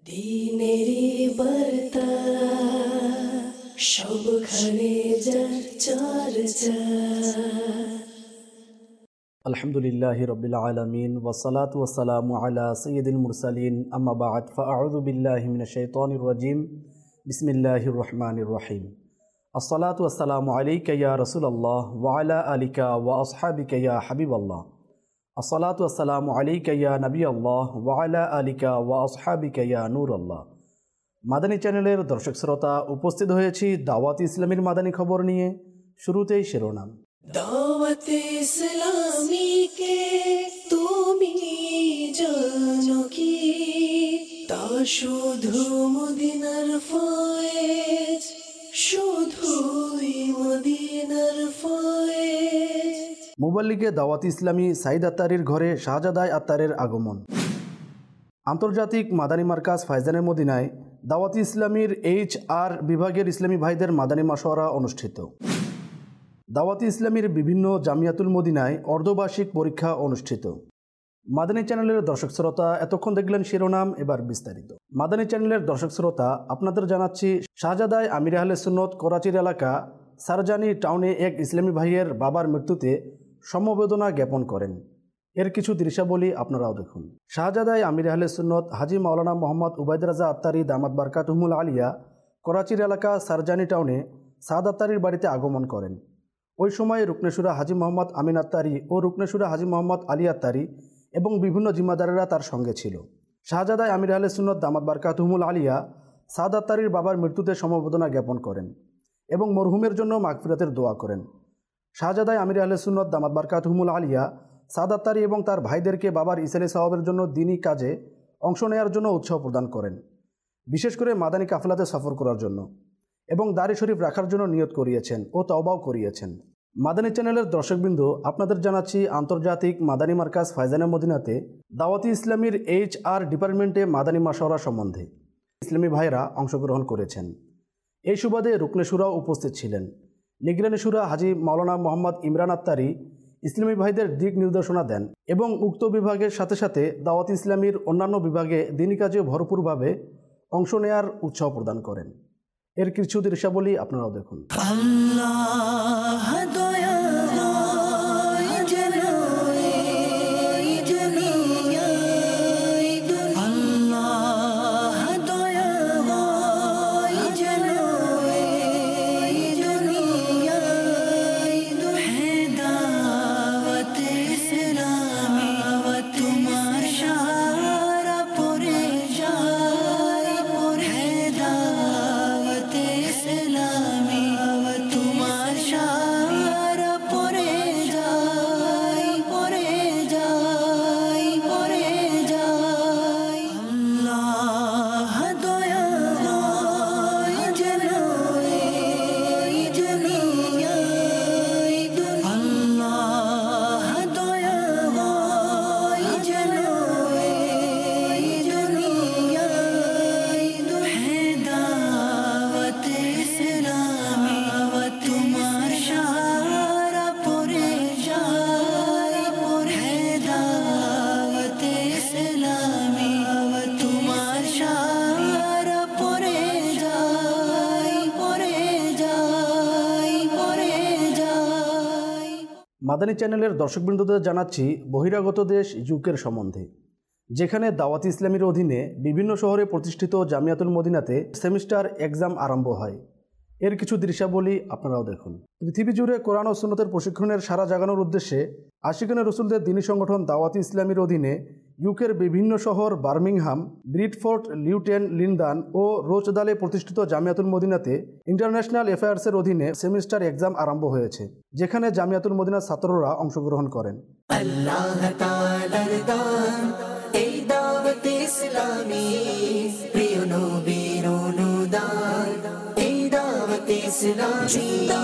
দিনেরি বার্তা সবখানে যার চর্চা। আলহামদুলিল্লাহি রাব্বিল আলামিন ওয়াসসালাতু ওয়াসসালামু আলা সাইয়্যিদিল মুরসালিন আম্মা বা'দ ফাআউযু বিল্লাহি মিনাশ শাইতানির রাজিম বিসমিল্লাহির রহমানির রহিম। আসসালাতু ওয়াসসালামু আলাইকা ইয়া রাসূলুল্লাহ ওয়া আলা আলিকা ওয়া আসহাবিকা ইয়া হাবিবাল্লাহ। আসসালাতু ওয়াসসালামু আলাইকা ইয়া নবিয়াল্লাহ ওয়া আলা আলিকা ওয়া আসহাবিকা ইয়া নূরাল্লাহ। মাদানী চ্যানেলের দর্শক শ্রোতা, উপস্থিত হয়েছি দাওয়াত ইসলামীর মাদানী খবর নিয়ে। শুরুতেই শিরোনাম। দাওয়াত ইসলামী কে তুমি জানো কি? তা শুধু মদিনার ফয়েজ, শুধুই মদিনার ফয়েজ। মুবাল্লিগে দাওয়াত ইসলামী সাইদ আত্তারির ঘরে শাহজাদায় আত্তারের আগমন। আন্তর্জাতিক মাদানী মার্কাজ ফায়জানে মদিনায় দাওয়াত ইসলামীর HR বিভাগের ইসলামী ভাইদের মাদানী মাশওয়ারা অনুষ্ঠিত। দাওয়াত ইসলামীর বিভিন্ন জামিয়াতুল মদিনায় অর্ধবার্ষিক পরীক্ষা অনুষ্ঠিত। মাদানী চ্যানেলের দর্শক শ্রোতা, এতক্ষণ দেখলেন শিরোনাম, এবার বিস্তারিত। মাদানী চ্যানেলের দর্শক শ্রোতা, আপনাদের জানাচ্ছি শাহজাদায় আমির আহলে সুন্নত করাচির এলাকা সারজানি টাউনে এক ইসলামী ভাইয়ের বাবার মৃত্যুতে সমবেদনা জ্ঞাপন করেন। এর কিছু দৃশ্যাবলী আপনারাও দেখুন। শাহজাদায় আমির আহলে সুন্নত হাজি মাওলানা মোহাম্মদ উবাইদ রাজা আত্তারি দামাত বারকাতুহুমুল আলিয়া করাচির এলাকা সারজানি টাউনে সাদ আত্তারির বাড়িতে আগমন করেন। ওই সময় রুকনেশুরা হাজি মোহাম্মদ আমিন আত্তারি ও রুকনেশুরা হাজি মোহাম্মদ আলী আত্তারি এবং বিভিন্ন জিম্মাদারেরা তার সঙ্গে ছিল। শাহজাদায় আমির আহলে সুন্নত দামাত বারকাতুহুমুল আলিয়া সাদ আত্তারির বাবার মৃত্যুতে সমবেদনা জ্ঞাপন করেন এবং মরহুমের জন্য মাগফিরাতের দোয়া করেন। শাহজাদায় আমির আহলে সুন্নত দামাত বারকাতুহুমুল আলিয়া সাদ আত্তারি এবং তার ভাইদেরকে বাবার ইসালে সাওয়াবের জন্য দিনী কাজে অংশ নেওয়ার জন্য উৎসাহ প্রদান করেন, বিশেষ করে মাদানী কাফেলাতে সফর করার জন্য, এবং দাড়ি শরীফ রাখার জন্য নিয়ত করিয়েছেন ও তওবাও করিয়েছেন। মাদানী চ্যানেলের দর্শকবৃন্দ, আপনাদের জানাচ্ছি আন্তর্জাতিক মাদানী মার্কাজ ফায়জানে মদিনাতে দাওয়াতি ইসলামীর HR ডিপার্টমেন্টে মাদানী মাশওয়ারা সম্বন্ধে ইসলামী ভাইরা অংশগ্রহণ করেছেন। এই সুবাদে রুকনেশুরাও উপস্থিত ছিলেন। নিগরানিশুরা হাজি মাওলানা মোহাম্মদ ইমরান আত্তারি ইসলামী ভাইদের দিক নির্দেশনা দেন এবং উক্ত বিভাগের সাথে সাথে দাওয়াত ইসলামীর অন্যান্য বিভাগে দিনী কাজে ভরপুরভাবে অংশ নেয়ার উৎসাহ প্রদান করেন। এর কিছু দৃশ্যাবলী আপনারাও দেখুন। মাদানী চ্যানেলের দর্শকবৃন্দদের জানাচ্ছি বহিরাগত দেশ ইউকের সম্বন্ধে, যেখানে দাওয়াত ইসলামীর অধীনে বিভিন্ন শহরে প্রতিষ্ঠিত জামিয়াতুল মদিনাতে সেমিস্টার এক্সাম আরম্ভ হয়। এর কিছু দৃশ্যাবলী আপনারাও দেখুন। পৃথিবী জুড়ে কোরআন ও সুন্নতের প্রশিক্ষণের সারা জাগানোর উদ্দেশ্যে আশিকানে রসুলদের দিনী সংগঠন দাওয়াত ইসলামীর অধীনে ইউকের বিভিন্ন শহর বার্মিংহাম, ব্রিডফোর্ড, লিউটেন, লিন্দান ও রোচদালে প্রতিষ্ঠিত জামিয়াতুল মদিনাতে ইন্টারন্যাশনাল অ্যাফেয়ার্সের অধীনে সেমিস্টার এক্সাম আরম্ভ হয়েছে, যেখানে জামিয়াতুল মদিনার ছাত্ররা অংশগ্রহণ করেন। আল্লাহ তাআলার দান এই দাওয়াত ইসলামী, প্রিয় নবীর অনুদান এই দাওয়াত ইসলামী।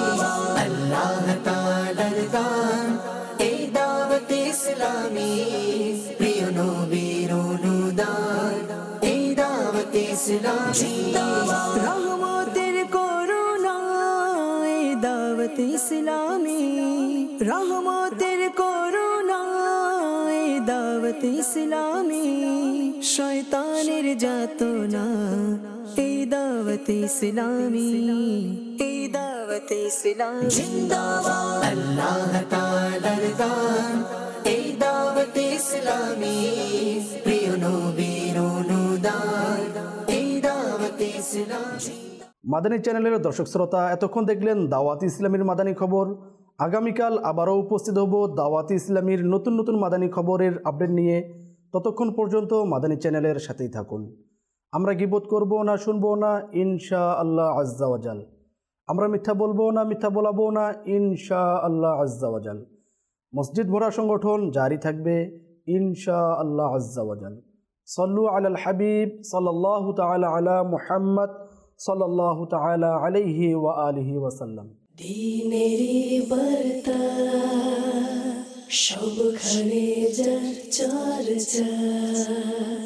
আল্লাহ তাআলার দান এই দাওয়াত ইসলামী, প্রিয় নবীর অনুদান এই দাওয়াত ইসলামী। রহমতের করুণা এই দাওয়াত ইসলামী, রহমতের করুণা এই দাওয়াত ইসলামী। শয়তানের যাতনা এই দাওয়াত ইসলামী এই দাওয়াত ইসলামী জিন্দাবাদ আল্লাহ তাআলার দান এই দাওয়াত ইসলামী প্রিয় নবীর অনুদান এই দাওয়াত ইসলামী। মাদানী চ্যানেলের দর্শক শ্রোতা, এতক্ষণ দেখলেন দাওয়াত ইসলামীর মাদানী খবর। আগামীকাল আবারও উপস্থিত হব দাওয়াত ইসলামীর নতুন নতুন মাদানী খবরের আপডেট নিয়ে। ততক্ষণ পর্যন্ত মাদানী চ্যানেলের সাথেই থাকুন। আমরা গীবত করব না, শুনবো না, ইনশাআল্লাহ আজ্জা ওয়াজাল। আমরা মিথ্যা বলবো না, মিথ্যা বলাবো না, ইনশাআল্লাহ আজ্জা ওয়াজাল। মসজিদ ভরা সংগঠন জারি থাকবে ইনশাআল্লাহ আজ্জা ওয়াজাল। সল্লু আলাল হাবিব সাল্লাল্লাহু তাআলা আলা মুহাম্মদ সাল্লাল্লাহু তাআলা আলাইহি ওয়া আলিহি ওয়াসাল্লাম। দ্বীনেরি বার্তা সবখানে যার চর্চা।